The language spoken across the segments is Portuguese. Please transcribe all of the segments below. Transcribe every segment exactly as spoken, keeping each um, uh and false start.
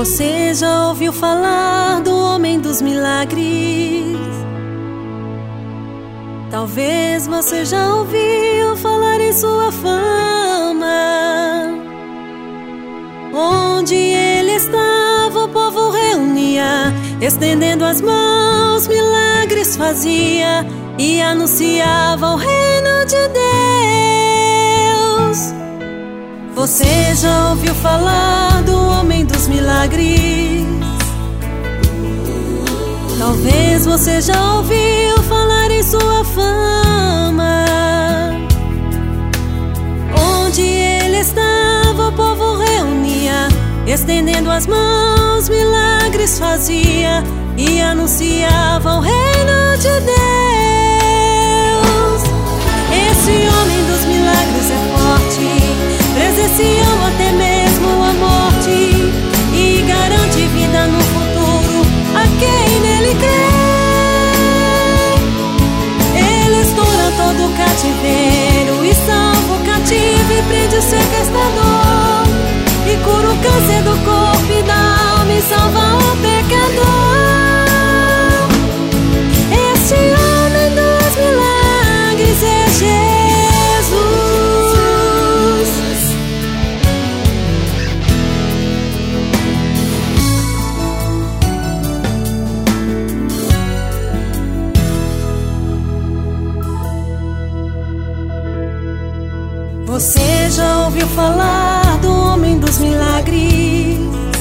Você já ouviu falar do homem dos milagres? Talvez você já ouviu falar em sua fama. Onde ele estava, o povo reunia, estendendo as mãos, milagres fazia e anunciava o reino de Deus. Você já ouviu falar do homem dos milagres? Talvez você já ouviu falar em sua fama. Onde ele estava, o povo reunia, estendendo as mãos, milagres fazia e anunciava o reino de Deus. Esse homem dos milagres é forte, presenciou até mesmo a morte e garante vida no futuro a quem nele crê. Ele estoura todo o cativeiro e salva o cativo e prende o sequestrador, e cura o câncer do corpo e da alma e salva o pecador. Esse homem dos milagres é Jesus. Você já ouviu falar do homem dos milagres,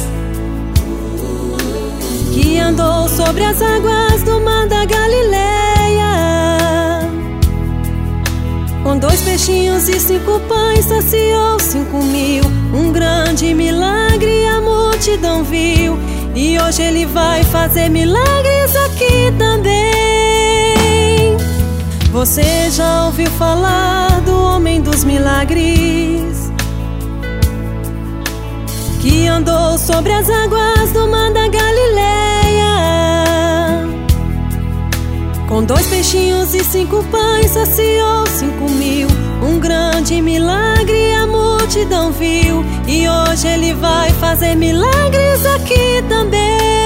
que andou sobre as águas do mar da Galileia? Com dois peixinhos e cinco pães saciou cinco mil. Um grande milagre a multidão viu, e hoje ele vai fazer milagres aqui também. Você já ouviu falar do homem dos milagres, que andou sobre as águas do mar da Galileia? Com dois peixinhos e cinco pães saciou cinco mil. Um grande milagre a multidão viu, e hoje ele vai fazer milagres aqui também.